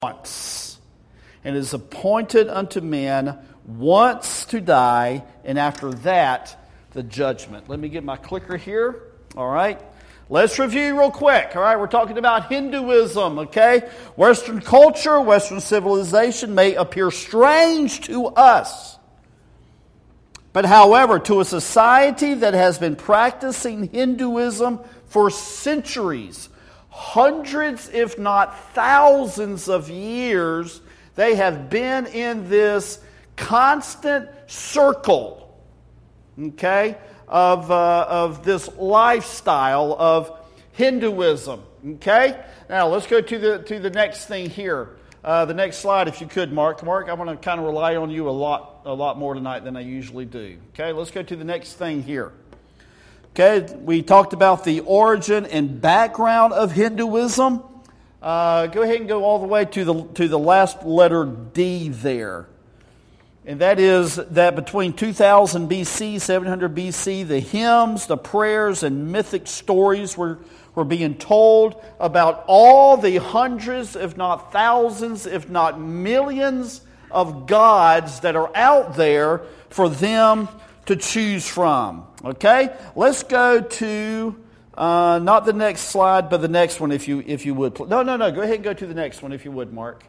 once, and is appointed unto men once to die, and after that, the judgment. Let me get my clicker here. All right. Let's review real quick. All right. We're talking about Hinduism. Okay. Western culture, Western civilization may appear strange to us. But however, to a society that has been practicing Hinduism for centuries, hundreds, if not thousands of years, they have been in this constant circle, okay, of this lifestyle of Hinduism. Okay, now let's go to the next thing here. The next slide, if you could, Mark. Mark, I'm going to kind of rely on you a lot more tonight than I usually do. Okay, let's go to the next thing here. Okay, we talked about the origin and background of Hinduism. Go ahead and go all the way to the last letter D there. And that is that between 2000 BC, 700 BC, the hymns, the prayers, and mythic stories were being told about all the hundreds, if not thousands, if not millions of gods that are out there for them to choose from. Okay? Let's go to, not the next slide, but the next one if you would. No. Go ahead and go to the next one if you would, Mark.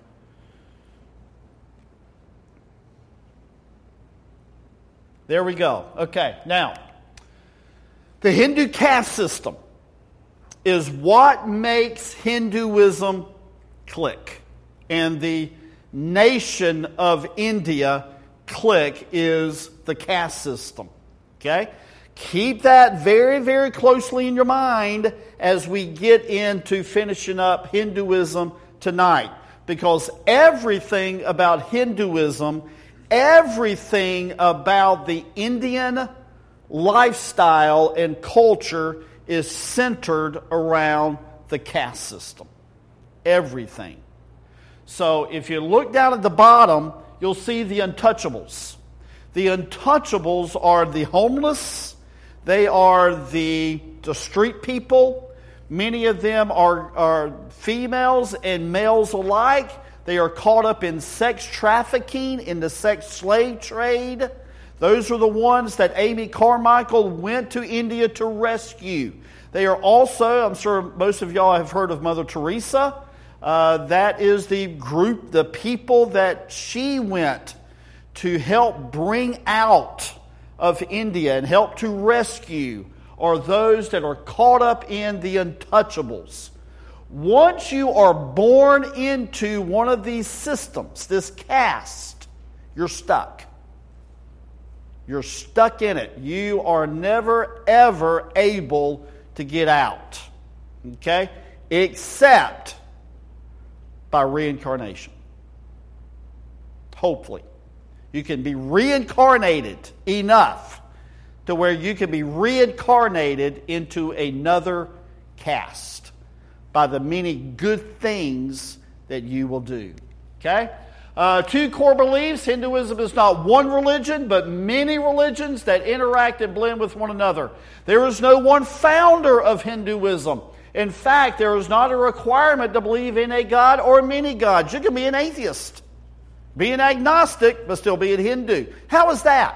There we go. Okay, now, the Hindu caste system is what makes Hinduism click. And the nation of India click is the caste system. Okay? Keep that very, very closely in your mind as we get into finishing up Hinduism tonight. Because everything about Hinduism, everything about the Indian lifestyle and culture is centered around the caste system. Everything. So if you look down at the bottom, you'll see the untouchables. The untouchables are the homeless. They are the street people. Many of them are females and males alike. They are caught up in sex trafficking, in the sex slave trade. Those are the ones that Amy Carmichael went to India to rescue. They are also, I'm sure most of y'all have heard of Mother Teresa. That is the group, the people that she went to help bring out of India and help to rescue are those that are caught up in the untouchables. Once you are born into one of these systems, this caste, you're stuck. You're stuck in it. You are never, ever able to get out. Okay? Except by reincarnation. Hopefully. You can be reincarnated enough to where you can be reincarnated into another caste by the many good things that you will do. Okay? Two core beliefs. Hinduism is not one religion, but many religions that interact and blend with one another. There is no one founder of Hinduism. In fact, there is not a requirement to believe in a god or many gods. You can be an atheist, be an agnostic, but still be a Hindu. How is that?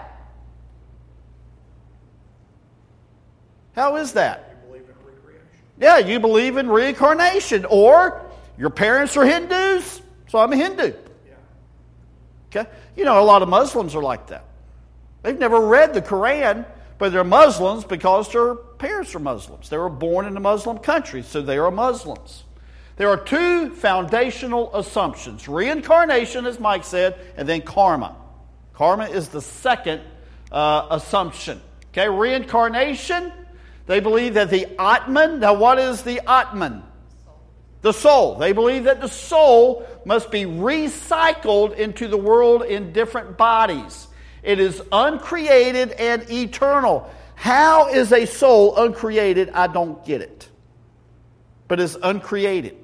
How is that? You believe in recreation. Yeah, you believe in reincarnation. Or your parents are Hindus, so I'm a Hindu. Okay? You know, a lot of Muslims are like that. They've never read the Quran, but they're Muslims because their parents are Muslims. They were born in a Muslim country, so they are Muslims. There are two foundational assumptions. Reincarnation, as Mike said, and then karma. Karma is the second assumption. Okay, reincarnation, they believe that the Atman, now what is the Atman? The soul. They believe that the soul must be recycled into the world in different bodies. It is uncreated and eternal. How is a soul uncreated? I don't get it. But it's uncreated.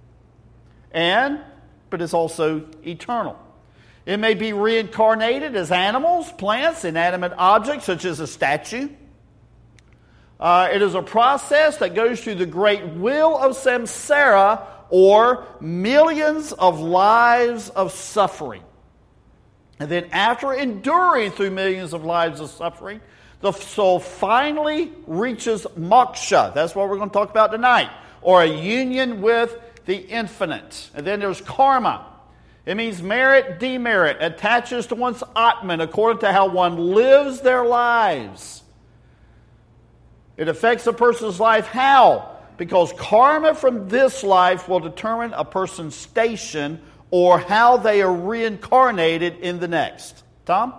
But it's also eternal. It may be reincarnated as animals, plants, inanimate objects such as a statue. It is a process that goes through the great wheel of samsara or millions of lives of suffering. And then after enduring through millions of lives of suffering, the soul finally reaches moksha. That's what we're going to talk about tonight. Or a union with the infinite. And then there's karma. It means merit, demerit. Attaches to one's atman according to how one lives their lives. It affects a person's life. How? Because karma from this life will determine a person's station or how they are reincarnated in the next. Tom?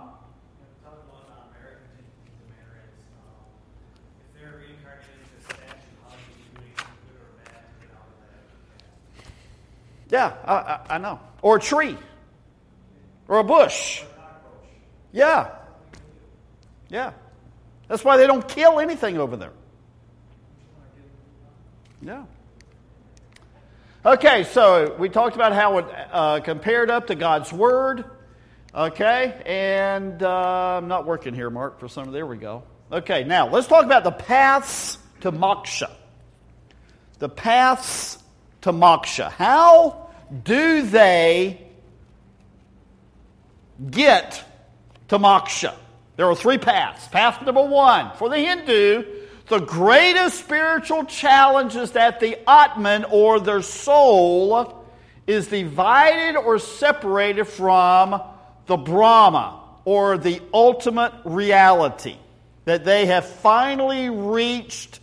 Yeah, I know. Or a tree. Or a bush. Yeah. Yeah. That's why they don't kill anything over there. Yeah. Okay, so we talked about how it compared up to God's Word. Okay, and I'm not working here, Mark, for some. There we go. Okay, now let's talk about the paths to moksha. The paths to moksha. How do they get to moksha? There are three paths. Path number one, for the Hindu, the greatest spiritual challenge is that the Atman, or their soul, is divided or separated from the Brahma, or the ultimate reality. That they have finally reached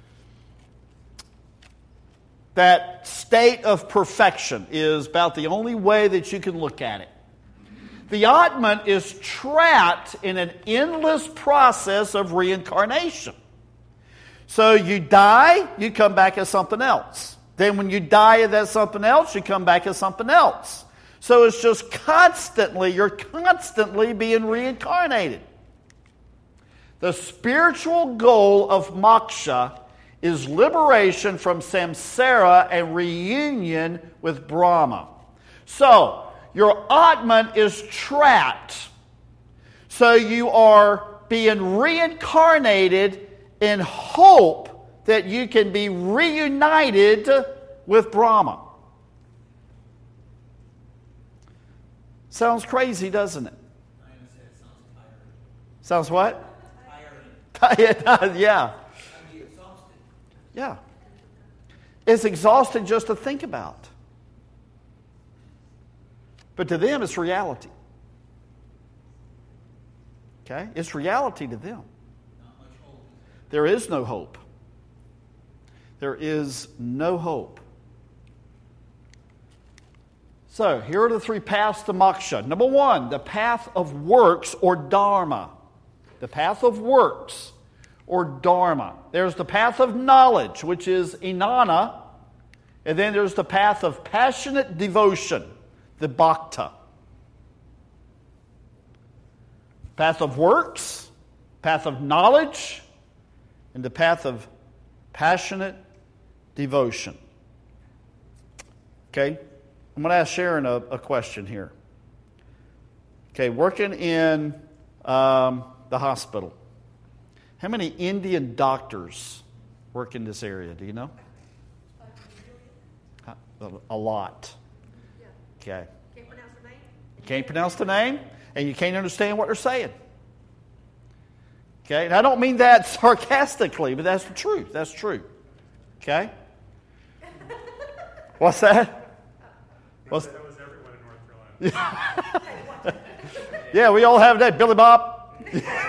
that state of perfection is about the only way that you can look at it. The Atman is trapped in an endless process of reincarnation. So you die, you come back as something else. Then when you die as something else, you come back as something else. So it's just you're constantly being reincarnated. The spiritual goal of moksha is liberation from samsara and reunion with Brahma. So, your Atman is trapped. So you are being reincarnated in hope that you can be reunited with Brahma. Sounds crazy, doesn't it? Sounds what? It does, yeah. Yeah. It's exhausting just to think about. But to them, it's reality. Okay? It's reality to them. There is no hope. There is no hope. So, here are the three paths to moksha. Number one, the path of works or dharma. The path of works or dharma. There's the path of knowledge, which is inana. And then there's the path of passionate devotion, the bhakta. Path of works, path of knowledge, and the path of passionate devotion. Okay, I'm going to ask Sharon a question here. Okay, working in the hospital. How many Indian doctors work in this area? Do you know? A lot. Okay. Can't pronounce the name? You can't pronounce the name, and you can't understand what they're saying. Okay? And I don't mean that sarcastically, but that's the truth. That's true. Okay? What's that? That was everyone in North Carolina. Yeah, we all have that. Billy Bob.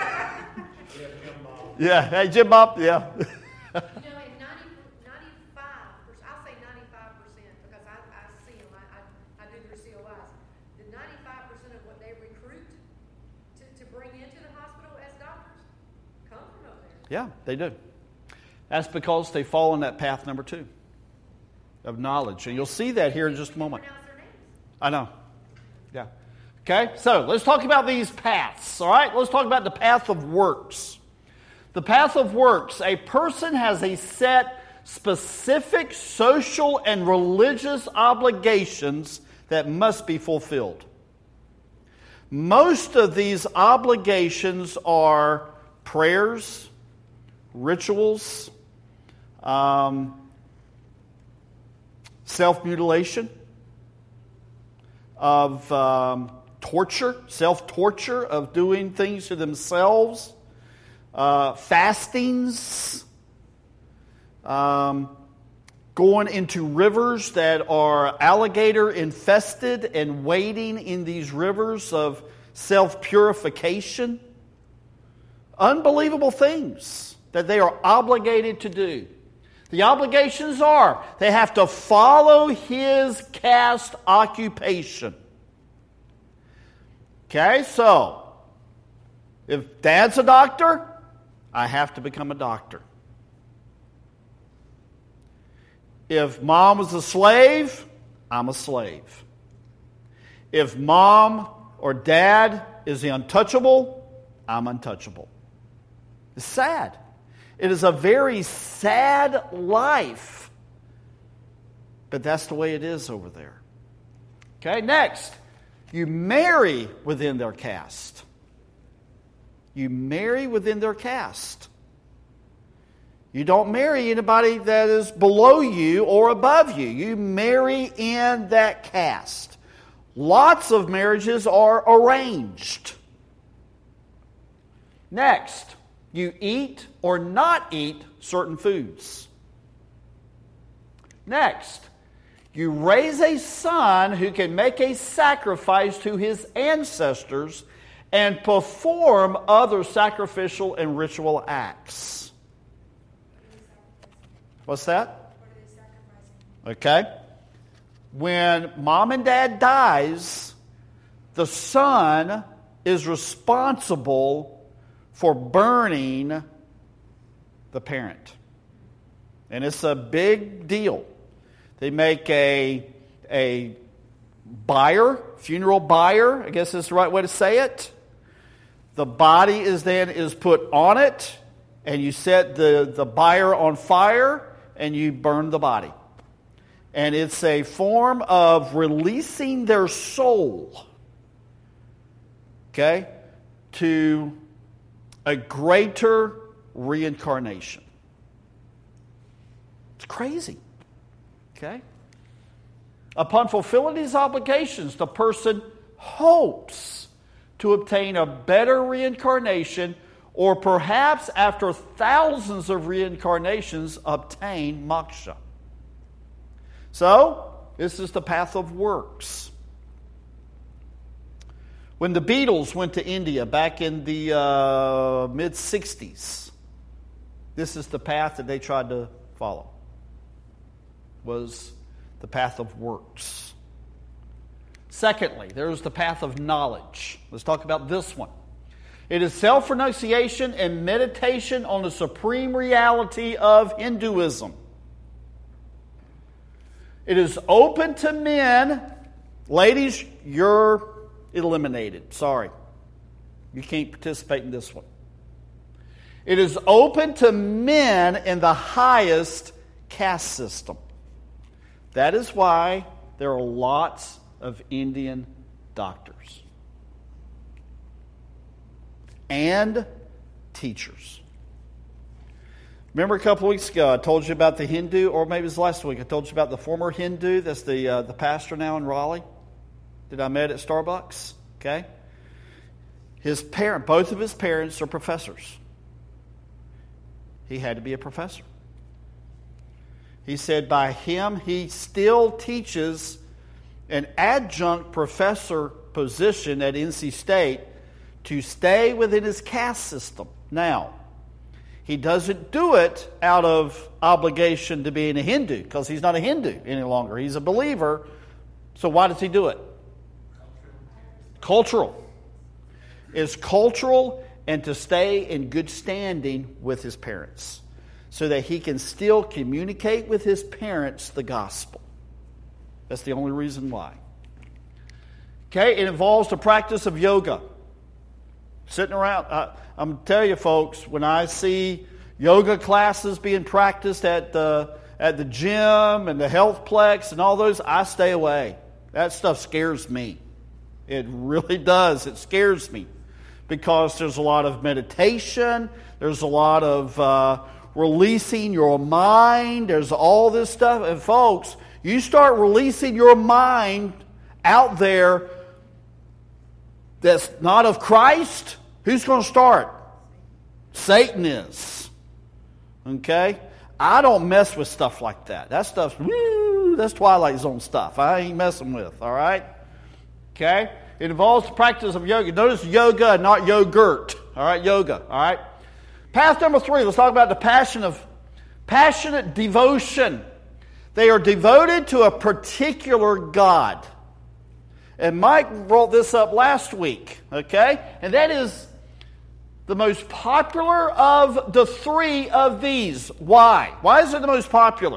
Yeah, hey, Jim Bob. Yeah. You know, in 95%, I'll say 95% because I see them, I do their COIs. The 95% of what they recruit to bring into the hospital as doctors come from over there. Yeah, they do. That's because they fall on that path number two of knowledge. And you'll see that here in just a moment. Pronounce their names. I know. Yeah. Okay, so let's talk about these paths, all right? Let's talk about the path of works. The path of works, a person has a set specific social and religious obligations that must be fulfilled. Most of these obligations are prayers, rituals, self-mutilation, of torture, self-torture, of doing things to themselves, fastings, going into rivers that are alligator infested and wading in these rivers of self-purification. Unbelievable things that they are obligated to do. The obligations are they have to follow his caste occupation. Okay, so if Dad's a doctor, I have to become a doctor. If Mom was a slave, I'm a slave. If Mom or Dad is the untouchable, I'm untouchable. It's sad. It is a very sad life. But that's the way it is over there. Okay, next. You marry within their caste. You marry within their caste. You don't marry anybody that is below you or above you. You marry in that caste. Lots of marriages are arranged. Next, you eat or not eat certain foods. Next, you raise a son who can make a sacrifice to his ancestors and perform other sacrificial and ritual acts. What's that? Okay. When Mom and Dad dies, the son is responsible for burning the parent. And it's a big deal. They make a funeral bier, I guess that's the right way to say it. The body is put on it, and you set the bier on fire, and you burn the body. And it's a form of releasing their soul, okay, to a greater reincarnation. It's crazy. Okay? Upon fulfilling these obligations, the person hopes to obtain a better reincarnation, or perhaps after thousands of reincarnations, obtain moksha. So, this is the path of works. When the Beatles went to India back in the mid-60s, this is the path that they tried to follow. Was the path of works. Secondly, there's the path of knowledge. Let's talk about this one. It is self-renunciation and meditation on the supreme reality of Hinduism. It is open to men. Ladies, you're eliminated. Sorry. You can't participate in this one. It is open to men in the highest caste system. That is why there are lots of Indian doctors and teachers. Remember a couple weeks ago I told you about the Hindu, or maybe it was last week, I told you about the former Hindu that's the pastor now in Raleigh that I met at Starbucks. Okay? Both of his parents are professors. He had to be a professor. He said by him, he still teaches an adjunct professor position at NC State to stay within his caste system. Now, he doesn't do it out of obligation to being a Hindu, because he's not a Hindu any longer. He's a believer. So why does he do it? Cultural. It's cultural, and to stay in good standing with his parents, so that he can still communicate with his parents the gospel. That's the only reason why. Okay, it involves the practice of yoga. Sitting around, I'm telling you folks, when I see yoga classes being practiced at the gym and the Healthplex and all those, I stay away. That stuff scares me. It really does. It scares me. Because there's a lot of meditation, there's a lot of releasing your mind, there's all this stuff. And folks, you start releasing your mind out there that's not of Christ, who's going to start? Satan is. Okay? I don't mess with stuff like that. That stuff's, that's Twilight Zone stuff. I ain't messing with, all right? Okay? It involves the practice of yoga. Notice yoga, not yogurt. All right? Yoga, all right? Path number 3, let's talk about the passionate devotion. They are devoted to a particular God. And Mike brought this up last week, okay? And that is the most popular of the 3 of these. Why? Why is it the most popular?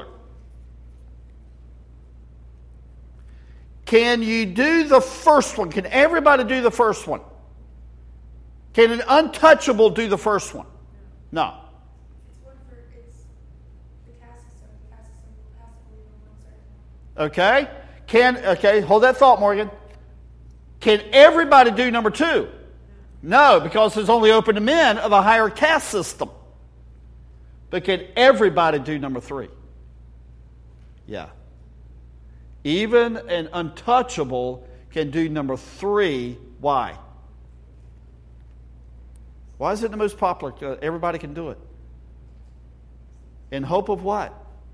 Can you do the first one? Can everybody do the first one? Can an untouchable do the first one? No. It's the caste system. The caste system has to believe in one certain. Okay, hold that thought, Morgan. Can everybody do number 2? No, because it's only open to men of a higher caste system. But can everybody do number 3? Yeah. Even an untouchable can do number 3. Why? Why is it the most popular? Everybody can do it. In hope of what?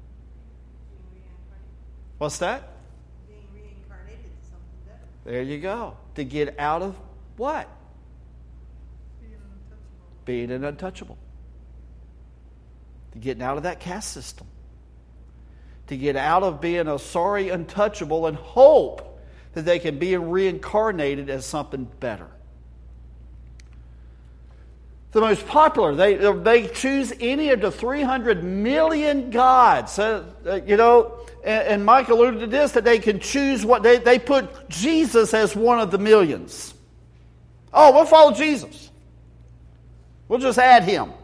What's that? Being reincarnated to something better. There you go. To get out of what? Being an untouchable. To get out of that caste system. To get out of being a sorry untouchable and hope that they can be reincarnated as something better. The most popular, they choose any of the 300 million gods. And Mike alluded to this, that they can choose what they put Jesus as one of the millions. Oh, we'll follow Jesus. We'll just add him.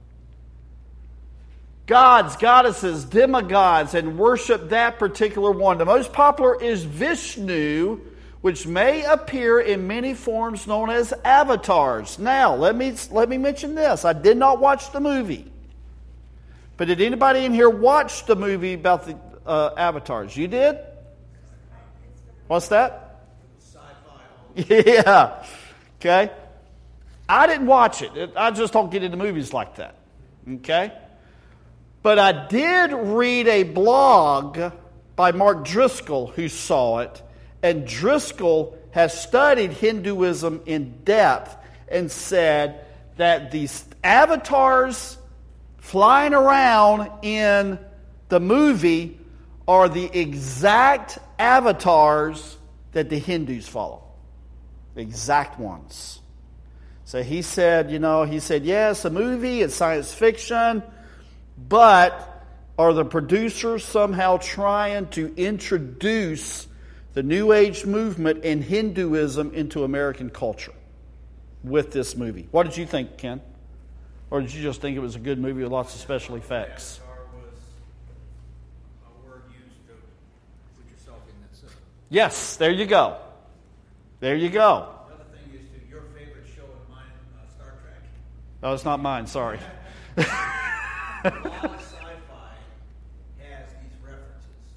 Gods, goddesses, demigods, and worship that particular one. The most popular is Vishnu, which may appear in many forms known as avatars. Now, let me mention this. I did not watch the movie. But did anybody in here watch the movie about the avatars? You did? What's that? Sci-fi. Yeah. Okay. I didn't watch it. I just don't get into movies like that. Okay? But I did read a blog by Mark Driscoll who saw it. And Driscoll has studied Hinduism in depth and said that these avatars flying around in the movie are the exact avatars that the Hindus follow. The exact ones. So he said, yes, a movie, it's science fiction, but are the producers somehow trying to introduce the New Age movement and Hinduism into American culture with this movie? What did you think, Ken? Or did you just think it was a good movie with lots of special effects? Avatar was a word used to put yourself in that system. Yes, there you go. There you go. Another thing is to your favorite show of mine, Star Trek. No, it's not mine, sorry. A lot of sci-fi has these references.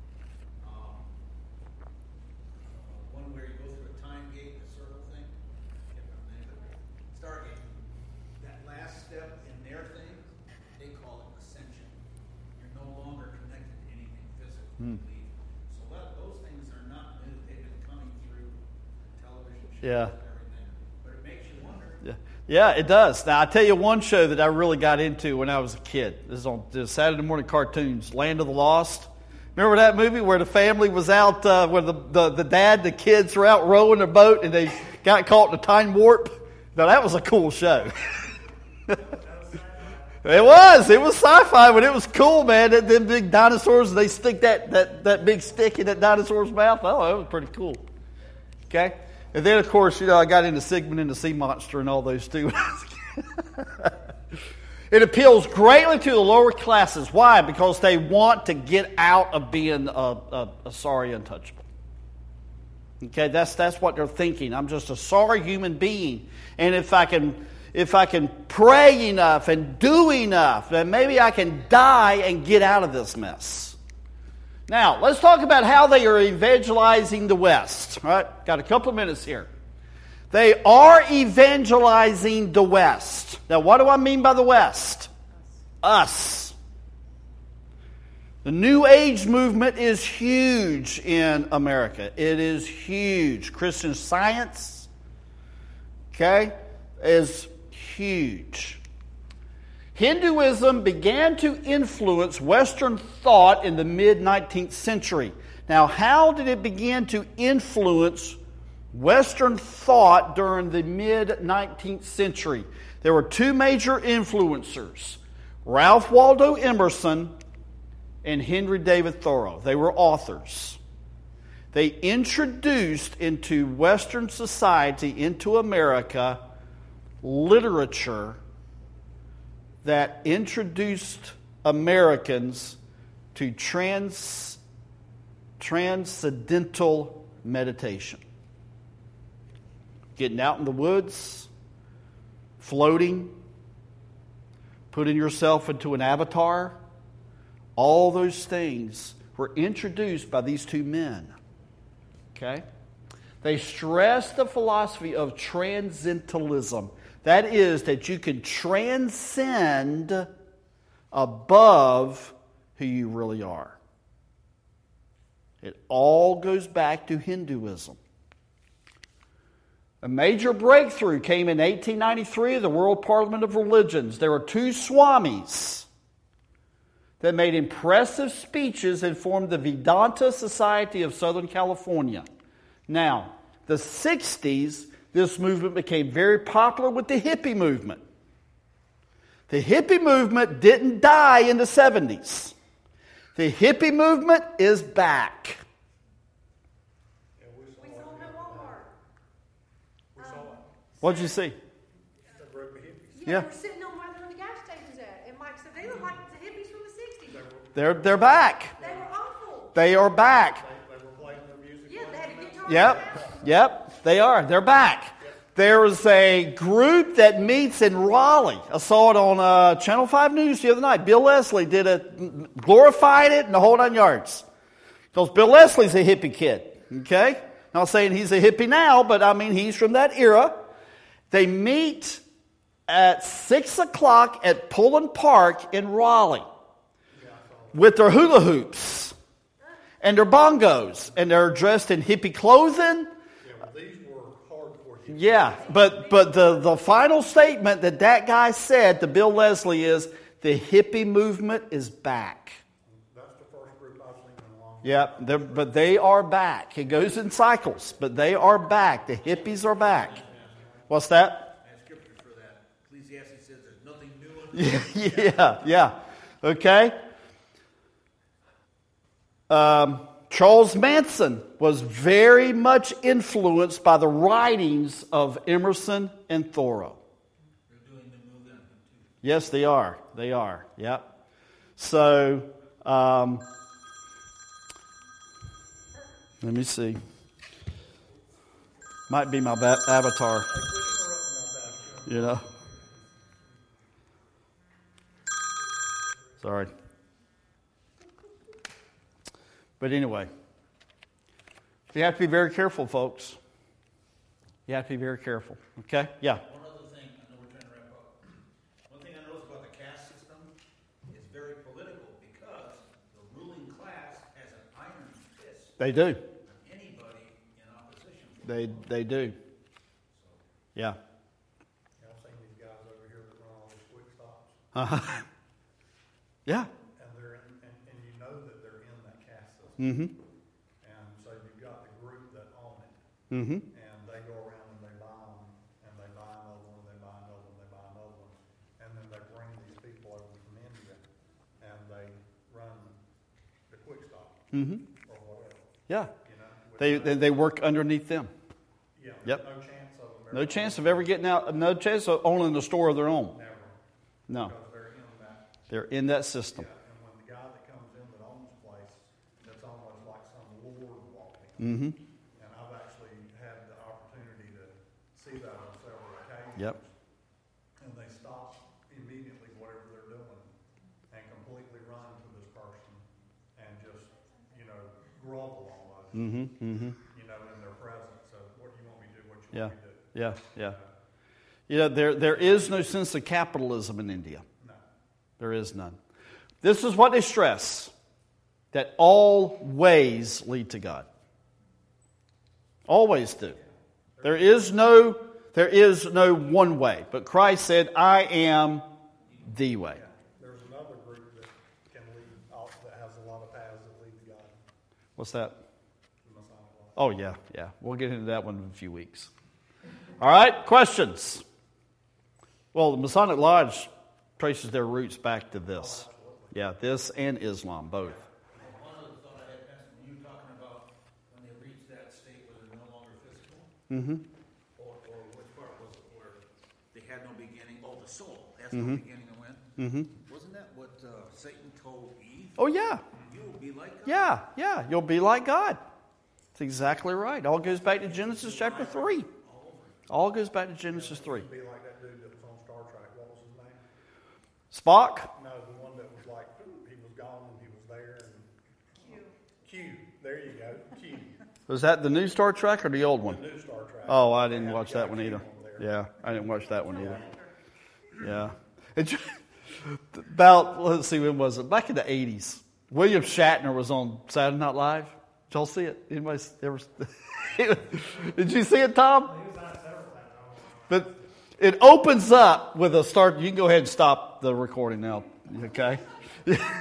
One where you go through a time gate, a circle thing. I can't remember the name of it. Stargate. That last step in their thing, they call it ascension. You're no longer connected to anything physical. So those things are not new. They've been coming through television shows and everything. But it makes you wonder. Yeah, it does. Now, I'll tell you one show that I really got into when I was a kid. This is on the Saturday morning cartoons, Land of the Lost. Remember that movie where the family was out, where the dad, the kids were out rowing their boat and they got caught in a time warp? Now, that was a cool show. It was sci-fi, but it was cool, man. Them big dinosaurs, they stick that big stick in that dinosaur's mouth. Oh, that was pretty cool. Okay? And then, of course, I got into Sigmund and the Sea Monster and all those too. It appeals greatly to the lower classes. Why? Because they want to get out of being a sorry untouchable. Okay, that's what they're thinking. I'm just a sorry human being, and if I can pray enough and do enough, then maybe I can die and get out of this mess. Now, let's talk about how they are evangelizing the West. All right, got a couple of minutes here. They are evangelizing the West. Now, what do I mean by the West? Us. The New Age movement is huge in America. It is huge. Christian Science, okay, is huge. Hinduism began to influence Western thought in the mid-19th century. Now, how did it begin to influence Western thought during the mid-19th century? There were two major influencers, Ralph Waldo Emerson and Henry David Thoreau. They were authors. They introduced into Western society, into America, literature that introduced Americans to transcendental meditation. Getting out in the woods, floating, putting yourself into an avatar, all those things were introduced by these two men. Okay? They stressed the philosophy of transcendentalism. That is, that you can transcend above who you really are. It all goes back to Hinduism. A major breakthrough came in 1893 at the World Parliament of Religions. There were two swamis that made impressive speeches and formed the Vedanta Society of Southern California. Now, the 60s, this movement became very popular with the hippie movement. The hippie movement didn't die in the 70s. The hippie movement is back. We saw them at Walmart. We saw it. What'd you see? The group of hippies. Yeah, Yeah. they were sitting on where the gas stations at. And Mike said, they look like the hippies from the 60s. They're back. They were awful. They are back. They were playing their music. Yeah, they had a guitar. Yep. They are. They're back. There is a group that meets in Raleigh. I saw it on Channel 5 News the other night. Bill Leslie did it, glorified it, and the whole 9 yards. Because Bill Leslie's a hippie kid. Okay? Not saying he's a hippie now, but I mean he's from that era. They meet at 6 o'clock at Pullen Park in Raleigh with their hula hoops and their bongos. And they're dressed in hippie clothing. Yeah, well, these were hardcore hippies. Yeah, but the final statement that guy said to Bill Leslie is, the hippie movement is back. That's the first group I've seen in a long time. Yep, but they are back. It goes in cycles, but they are back. The hippies are back. What's that? I have scripture for that. Ecclesiastes says there's nothing new under the sun. Yeah. Okay. Charles Manson was very much influenced by the writings of Emerson and Thoreau. They're doing the move then, too. Yes, they are. They are. Yep. So, let me see. Might be my avatar. You know. Sorry. But anyway, you have to be very careful, folks. You have to be very careful. Okay? Yeah. One other thing, I know we're trying to wrap up. One thing I noticed about the caste system is very political because the ruling class has an iron fist They do. on anybody in opposition. They do. Yeah. I've seen these guys over here that run all these quick stops, Uh-huh. Yeah. and they're in, and you know that they're in that caste system. Mm-hmm. And so you've got the group that own it, Mm-hmm. and they go around and they buy them, and they buy another one, they buy another one, they buy another one, and then they bring these people over from India, and they run the quick stop Mm-hmm. or whatever, Yeah. you know. with They work underneath them. yeah, Yep. no chance of them. No chance of ever getting out. No chance of owning the store of their own. Never. No. Because they're in that. They're in that system. Yeah, and when the guy that comes in that owns the place, it's almost like some lord walked in. Mm-hmm. And I've actually had the opportunity to see that on several occasions. Yep. And they stop immediately whatever they're doing and completely run to this person and just, grovel almost. Mm-hmm. Mm-hmm. You know, in their presence. So what do you want me to do? What you Yeah. want me to do? Yeah. You know, there is no sense of capitalism in India. No. There is none. This is what they stress, that all ways lead to God. Always do. There is no one way. But Christ said, I am the way. Yeah. There's another group that can lead off, that has a lot of paths that lead to God. What's that? The Masonic Lodge. Oh, yeah. We'll get into that one in a few weeks. All right, questions? Well, the Masonic Lodge traces their roots back to this. Yeah, this and Islam, both. One other thought I had, Pastor, when you were talking about when they reach that state where they're no longer physical, or which part was it where they had no beginning? Oh, the soul has no beginning and end. Wasn't that what Satan told Eve? Oh, yeah. You will be like God. Yeah. You'll be like God. That's exactly right. All goes back to Genesis chapter 3. All goes back to Genesis 3. Be like that dude that was on Star Trek. What was his name? Spock? No, the one that was like, he was gone and he was there. And Q. There you go. Q. Was that the new Star Trek or the old one? The new Star Trek. Oh, I didn't They had watch the guy that one Q either. on there. Yeah, I didn't watch that one either. Yeah. About, let's see, when was it? Back in the 80s. William Shatner was on Saturday Night Live. Did y'all see it? Anybody ever? Did you see it, Tom? But it opens up with a start. You can go ahead and stop the recording now, okay?